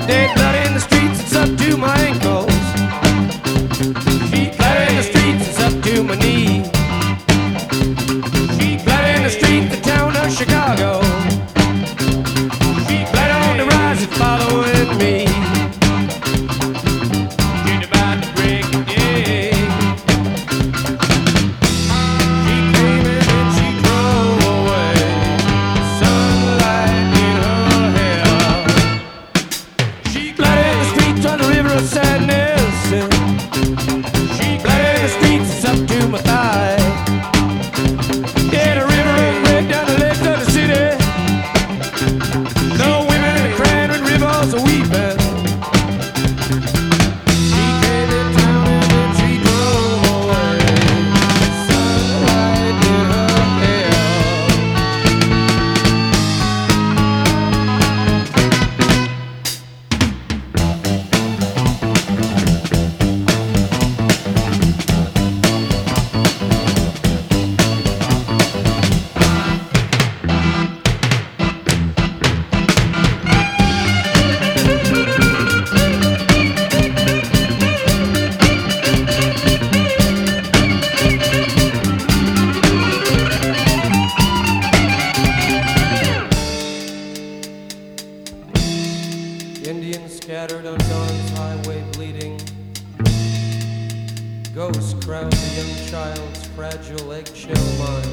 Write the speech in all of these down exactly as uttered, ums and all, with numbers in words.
Dead blood in the streets, it's up to my ankles. Sheet blood in the streets, it's up to my knees. Sheet blood in the streets, the town of Chicago. Sheet blood on the rise, it's following me. She's about to break the day. She came in and she drove away. Sunlight in her hair. She blood in the streets on the river of sadness. She blood in the streets, it's up to my thigh. Yeah, the river runs right down the legs of the city. No women are crying when rivers are weeping. She came in town and then she drove away. Sunlight in her hair. Indians scattered on dawn's highway bleeding. Ghosts crowd the young child's fragile eggshell mind.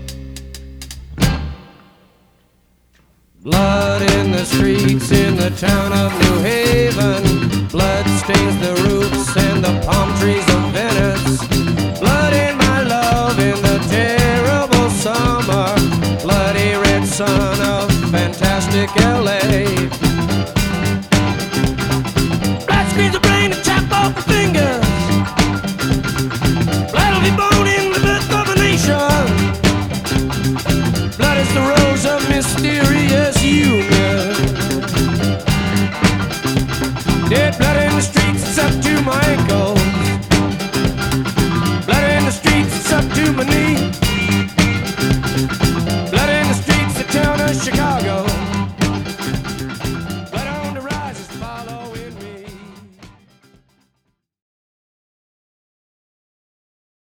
Blood in the streets in the town of New Haven. Blood stains the roofs and the palm trees of Venice. Blood in my love in the terrible summer. Bloody red sun of fantastic L A. Squeeze the brain and chop off the fingers. Blood will be born in the birth of a nation. Blood is the rose of mysterious union. Dead blood in the streets, it's up to my ankles. Blood in the streets, it's up to my knee.